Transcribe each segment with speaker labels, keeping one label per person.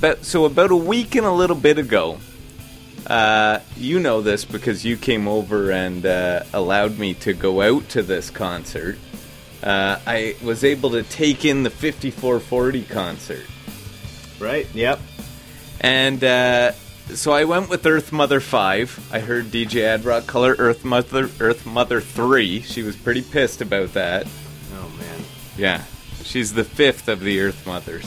Speaker 1: about a week and a little bit ago, you know this because you came over and allowed me to go out to this concert. I was able to take in the 5440 concert.
Speaker 2: Right, yep.
Speaker 1: And so I went with Earth Mother 5. I heard DJ Adrock color Earth Mother 3. She was pretty pissed about that.
Speaker 2: Oh, man.
Speaker 1: Yeah. She's the 5th of the Earth Mothers.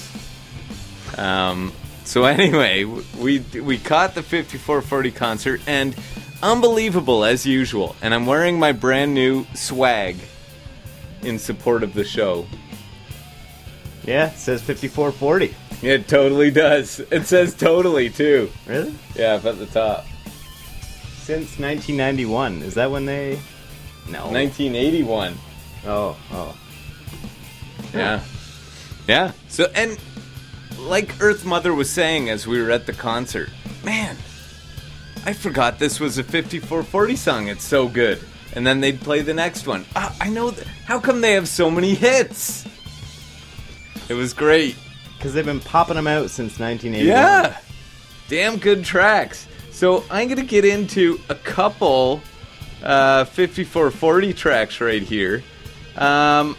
Speaker 1: So anyway, we caught the 5440 concert, and unbelievable as usual. And I'm wearing my brand new swag in support of the show.
Speaker 2: Yeah, it says 5440.
Speaker 1: It totally does. It says totally, too.
Speaker 2: Really?
Speaker 1: Yeah, up at the top.
Speaker 2: Since 1991. Is that when they... No.
Speaker 1: 1981.
Speaker 2: Oh.
Speaker 1: Yeah. Yeah. So, and like Earth Mother was saying as we were at the concert, man, I forgot this was a 5440 song. It's so good. And then they'd play the next one. I know. How come they have so many hits? It was great.
Speaker 2: Because they've been popping them out since 1981.
Speaker 1: Yeah. Damn good tracks. So I'm going to get into a couple 5440 tracks right here. An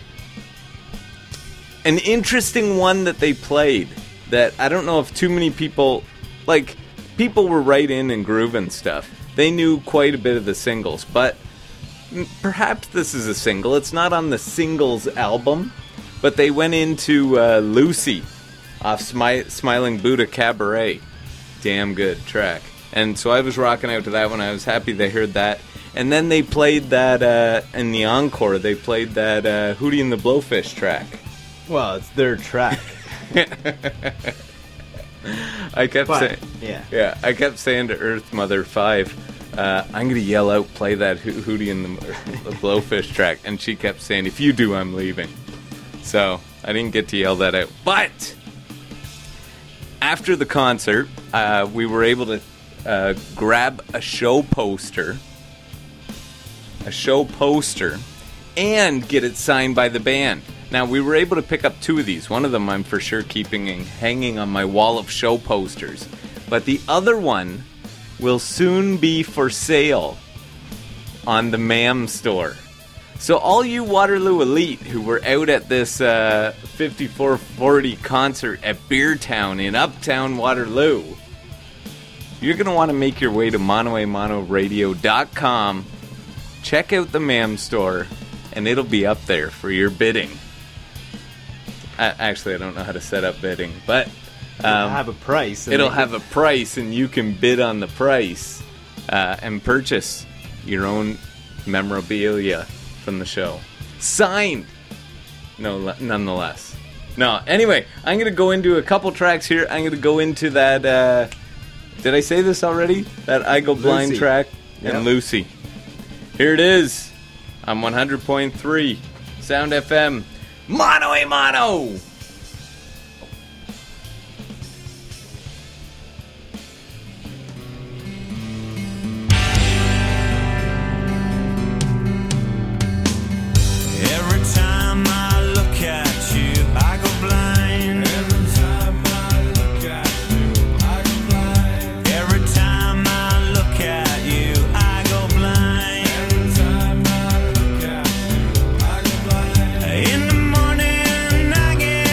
Speaker 1: interesting one that they played that I don't know if too many people, like, people were right in and grooving stuff. They knew quite a bit of the singles, but perhaps this is a single. It's not on the singles album, but they went into Lucy off Smiling Buddha Cabaret. Damn good track. And so I was rocking out to that one. I was happy they heard that. And then they played that, in the encore, they played that Hootie and the Blowfish track.
Speaker 2: Well, it's their track.
Speaker 1: I kept saying,
Speaker 2: yeah.
Speaker 1: I kept saying to Earth Mother 5, I'm gonna yell out, play that Hootie and the Blowfish track, and she kept saying, if you do, I'm leaving. So I didn't get to yell that out. But after the concert, we were able to grab a show poster, and get it signed by the band. Now, we were able to pick up 2 of these. One of them I'm for sure keeping and hanging on my wall of show posters. But the other one will soon be for sale on the MAM store. So all you Waterloo Elite who were out at this 5440 concert at Beertown in Uptown Waterloo, you're going to want to make your way to monoamonoradio.com, check out the MAM store, and it'll be up there for your bidding. Actually, I don't know how to set up bidding, but
Speaker 2: it'll have a price.
Speaker 1: It'll have a price, and you can bid on the price and purchase your own memorabilia from the show. Signed! No, nonetheless. No, anyway, I'm going to go into a couple tracks here. I'm going to go into that, did I say this already? That I Go Blind
Speaker 2: Lucy.
Speaker 1: track and Lucy. Here it is on 100.3 Sound FM. Mono a Mono!
Speaker 3: Every time I look at you, I go blind. Every time I look at you, I go blind. Every time I look at you, I go blind. Every time I look at you, I go blind. In the morning I get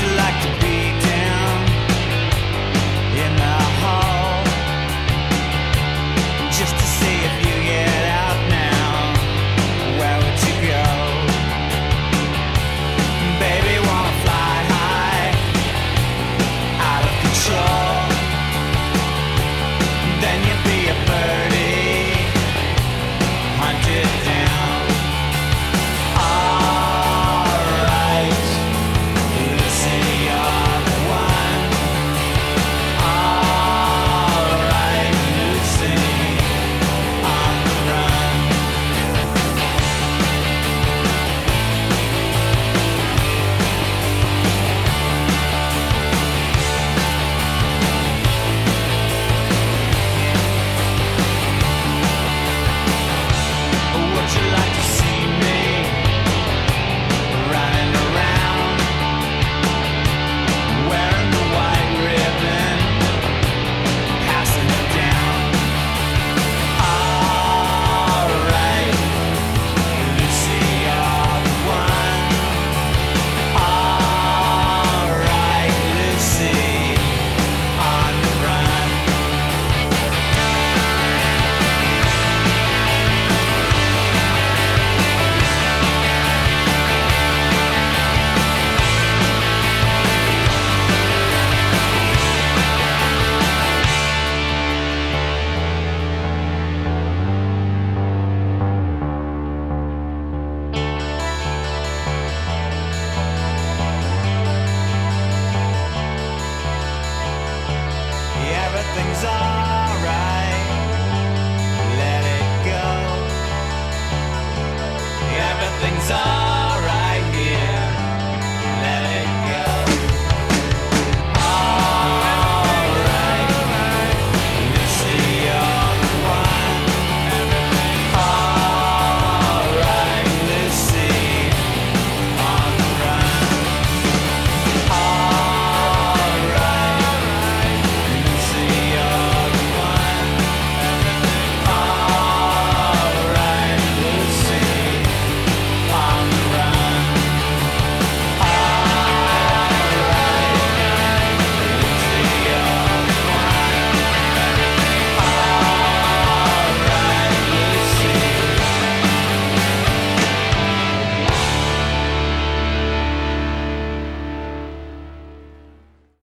Speaker 3: you like to